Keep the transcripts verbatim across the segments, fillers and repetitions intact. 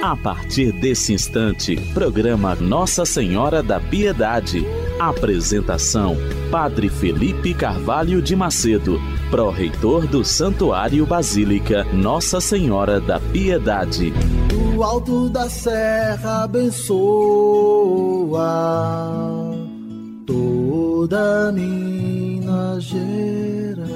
A partir desse instante, programa Nossa Senhora da Piedade. Apresentação: Padre Felipe Carvalho de Macedo, pró-reitor do Santuário Basílica Nossa Senhora da Piedade. Do alto da serra abençoa toda Minas Gerais.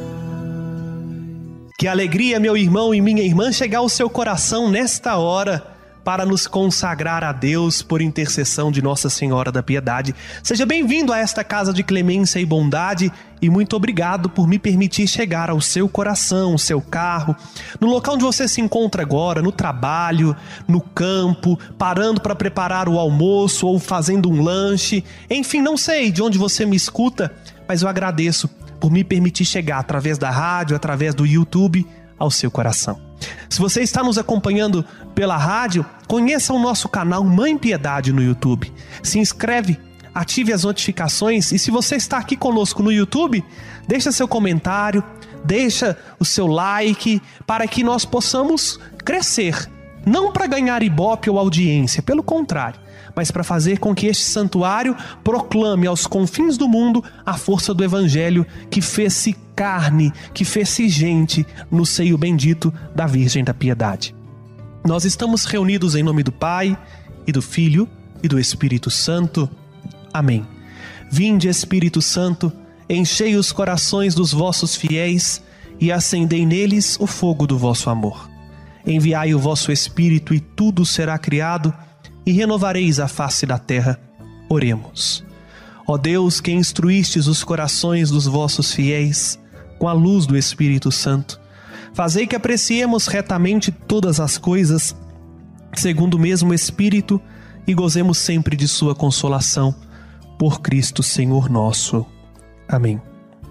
Que alegria, meu irmão e minha irmã, chegar ao seu coração nesta hora para nos consagrar a Deus por intercessão de Nossa Senhora da Piedade. Seja bem-vindo a esta casa de clemência e bondade e muito obrigado por me permitir chegar ao seu coração, seu carro, no local onde você se encontra agora, no trabalho, no campo, parando para preparar o almoço ou fazendo um lanche. Enfim, não sei de onde você me escuta, mas eu agradeço por me permitir chegar através da rádio, através do YouTube, ao seu coração. Se você está nos acompanhando pela rádio, conheça o nosso canal Mãe Piedade no YouTube. Se inscreve, ative as notificações e se você está aqui conosco no YouTube, deixa seu comentário, deixa o seu like para que nós possamos crescer. Não para ganhar ibope ou audiência, pelo contrário, mas para fazer com que este santuário proclame aos confins do mundo a força do Evangelho que fez-se carne, que fez-se gente no seio bendito da Virgem da Piedade. Nós estamos reunidos em nome do Pai, e do Filho, e do Espírito Santo. Amém. Vinde, Espírito Santo, enchei os corações dos vossos fiéis e acendei neles o fogo do vosso amor. Enviai o vosso Espírito e tudo será criado, e renovareis a face da terra. Oremos. Ó Deus, que instruístes os corações dos vossos fiéis com a luz do Espírito Santo, fazei que apreciemos retamente todas as coisas, segundo o mesmo Espírito, e gozemos sempre de sua consolação, por Cristo Senhor nosso. Amém.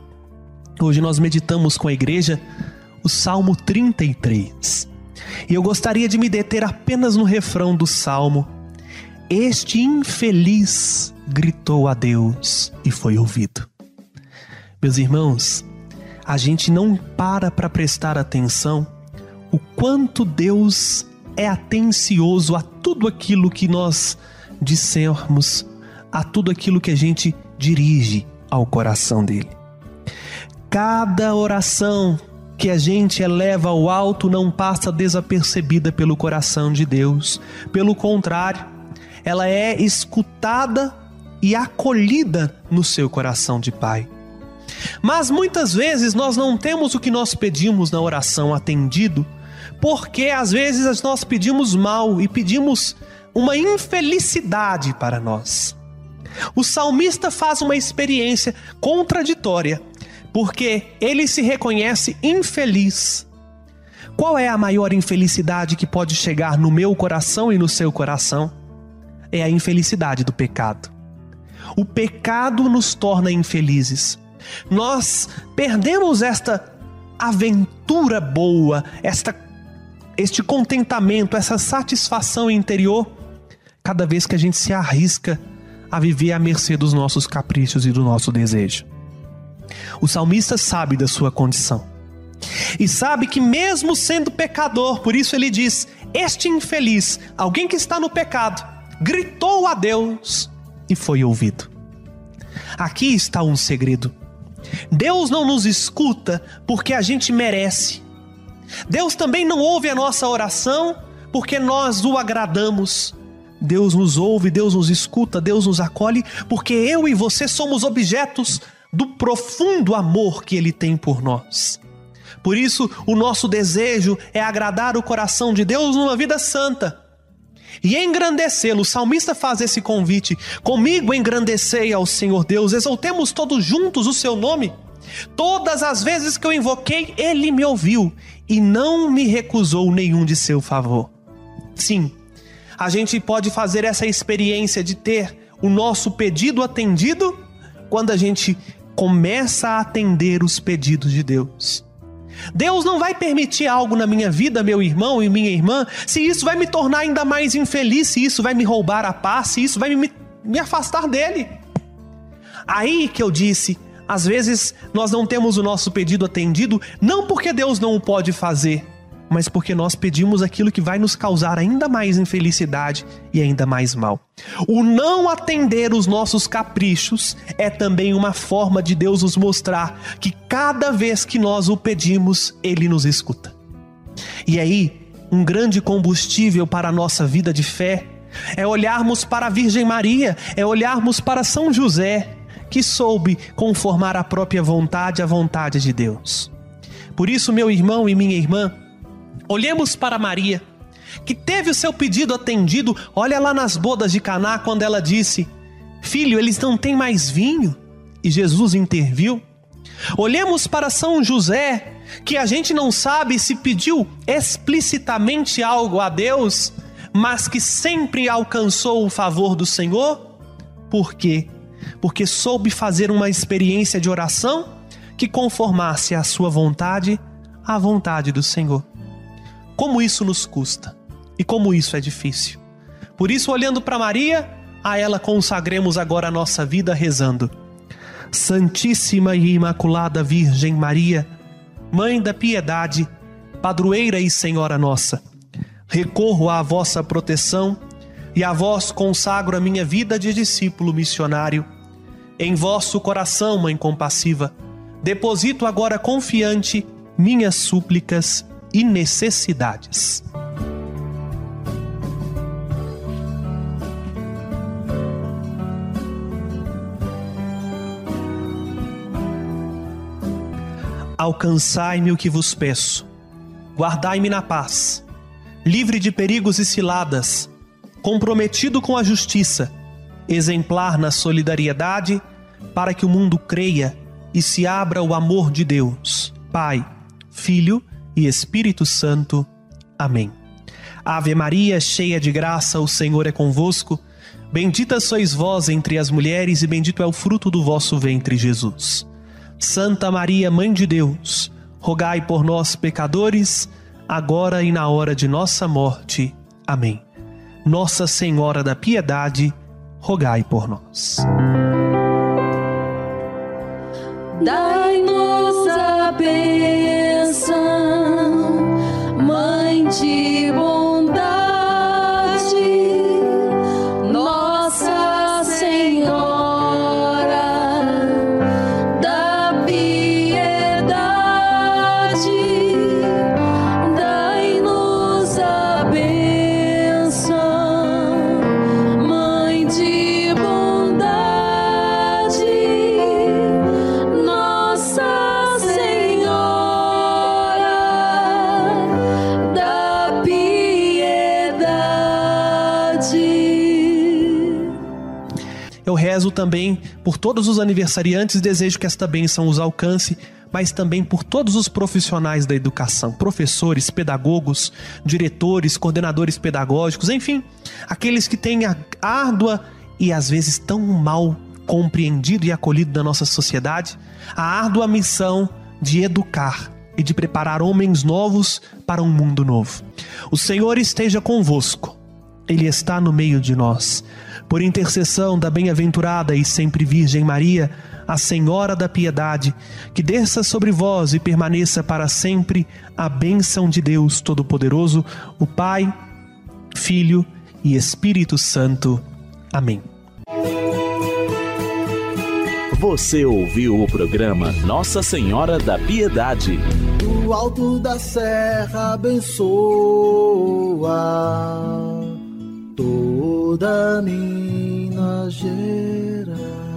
Hoje nós meditamos com a igreja o Salmo trinta e três. E eu gostaria de me deter apenas no refrão do Salmo. Este infeliz gritou a Deus e foi ouvido. Meus irmãos, a gente não para para prestar atenção o quanto Deus é atencioso a tudo aquilo que nós dissermos, a tudo aquilo que a gente dirige ao coração dele. Cada oração que a gente eleva ao alto não passa desapercebida pelo coração de Deus. Pelo contrário, ela é escutada e acolhida no seu coração de Pai. Mas muitas vezes nós não temos o que nós pedimos na oração atendido, porque às vezes nós pedimos mal e pedimos uma infelicidade para nós. O salmista faz uma experiência contraditória, porque ele se reconhece infeliz. Qual é a maior infelicidade que pode chegar no meu coração e no seu coração? É a infelicidade do pecado. O pecado nos torna infelizes. Nós perdemos esta aventura boa, esta, este contentamento, essa satisfação interior, cada vez que a gente se arrisca a viver à mercê dos nossos caprichos e do nosso desejo. O salmista sabe da sua condição e sabe que mesmo sendo pecador, por isso ele diz, este infeliz, alguém que está no pecado, gritou a Deus e foi ouvido. Aqui está um segredo. Deus não nos escuta porque a gente merece. Deus também não ouve a nossa oração porque nós o agradamos. Deus nos ouve, Deus nos escuta, Deus nos acolhe porque eu e você somos objetos do profundo amor que Ele tem por nós. Por isso, o nosso desejo é agradar o coração de Deus numa vida santa e engrandecê-lo. O salmista faz esse convite: comigo engrandecei ao Senhor Deus, exaltemos todos juntos o seu nome. Todas as vezes que eu invoquei, Ele me ouviu e não me recusou nenhum de seu favor. Sim, a gente pode fazer essa experiência de ter o nosso pedido atendido quando a gente começa a atender os pedidos de Deus. Deus não vai permitir algo na minha vida, meu irmão e minha irmã, se isso vai me tornar ainda mais infeliz, se isso vai me roubar a paz, se isso vai me, me afastar dele. Aí que eu disse, às vezes nós não temos o nosso pedido atendido, não porque Deus não o pode fazer, mas porque nós pedimos aquilo que vai nos causar ainda mais infelicidade e ainda mais mal. O não atender os nossos caprichos é também uma forma de Deus nos mostrar que cada vez que nós o pedimos, Ele nos escuta. E aí, um grande combustível para a nossa vida de fé é olharmos para a Virgem Maria, é olharmos para São José, que soube conformar a própria vontade à vontade de Deus. Por isso, meu irmão e minha irmã, olhemos para Maria, que teve o seu pedido atendido. Olha lá nas bodas de Caná, quando ela disse: filho, eles não têm mais vinho, e Jesus interviu. Olhemos para São José, que a gente não sabe se pediu explicitamente algo a Deus, mas que sempre alcançou o favor do Senhor. Por quê? Porque soube fazer uma experiência de oração que conformasse a sua vontade à vontade do Senhor. Como isso nos custa e como isso é difícil. Por isso, olhando para Maria, a ela consagremos agora a nossa vida rezando: Santíssima e Imaculada Virgem Maria, Mãe da piedade, padroeira e Senhora nossa, recorro à vossa proteção e a vós consagro a minha vida de discípulo missionário. Em vosso coração, Mãe compassiva, deposito agora confiante minhas súplicas e necessidades. Alcançai-me o que vos peço, guardai-me na paz, livre de perigos e ciladas, comprometido com a justiça, exemplar na solidariedade, para que o mundo creia e se abra o amor de Deus, Pai, Filho e Espírito Santo. Amém. Ave Maria, cheia de graça, o Senhor é convosco. Bendita sois vós entre as mulheres e bendito é o fruto do vosso ventre, Jesus. Santa Maria, Mãe de Deus, rogai por nós, pecadores, agora e na hora de nossa morte. Amém. Nossa Senhora da Piedade, rogai por nós. Dai-nos a bênção, Mãe de bondade, Nossa Senhora da piedade. Dai-nos a bênção, Mãe de bondade, Nossa Senhora da piedade. Eu rezo também por todos os aniversariantes, desejo que esta bênção os alcance, mas também por todos os profissionais da educação, professores, pedagogos, diretores, coordenadores pedagógicos, enfim, aqueles que têm a árdua e às vezes tão mal compreendido e acolhido da nossa sociedade, a árdua missão de educar e de preparar homens novos para um mundo novo. O Senhor esteja convosco, Ele está no meio de nós. Por intercessão da bem-aventurada e sempre Virgem Maria, a Senhora da Piedade, que desça sobre vós e permaneça para sempre a bênção de Deus Todo-Poderoso, o Pai, Filho e Espírito Santo. Amém. Você ouviu o programa Nossa Senhora da Piedade. Do alto da serra abençoa toda Minas Gerais.